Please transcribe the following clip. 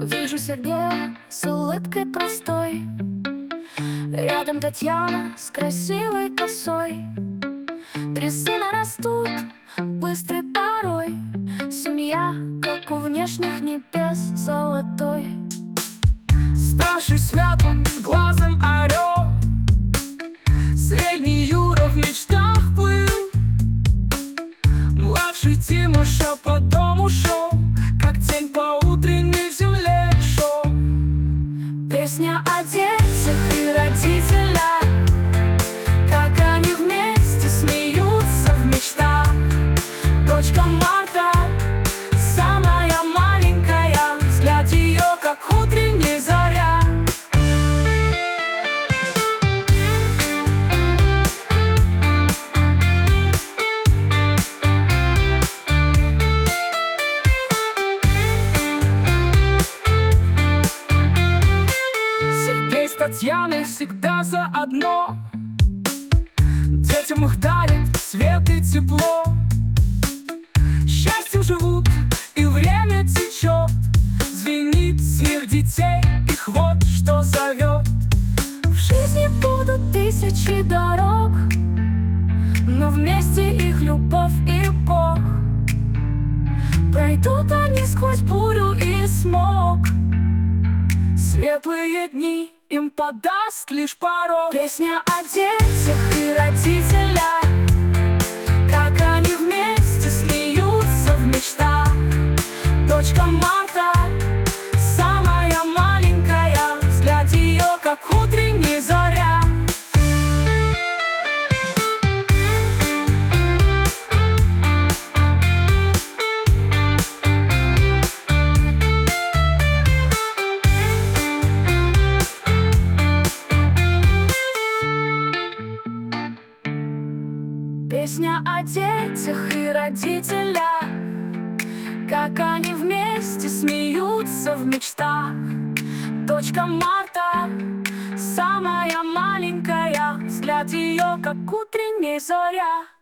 Вижу Сергея с улыбкой простой, рядом Татьяна с красивой косой. Три сына растут быстрой порой, семья, как у внешних небес, золотой. Старший святым глазом орел, средний Юра в мечтах плыл, младший Тимоша по дому шел, как тень по утренней земле шел. Песня о детях и родителях, как они вместе смеются в мечтах. Дочка Марта, самая маленькая, взгляд ее, как утренняя заря. Сергей с Татьяной всегда заодно, детям их дарит свет и тепло. Счастьем живут, и время течет, звенит смех детей, их вот что зовет. В жизни будут тысячи дорог, но вместе их любовь и Бог. Пройдут они сквозь бурю и смог, Светлые дни им подаст лишь порог. Песня о детях и родителях, как они вместе смеются в мечтах. Дочка Марта, самая маленькая, взгляд ее, как утренняя заря. Песня о детях и родителях, как они вместе смеются в мечтах. Дочка Марта, самая маленькая, взгляд ее, как утренняя заря.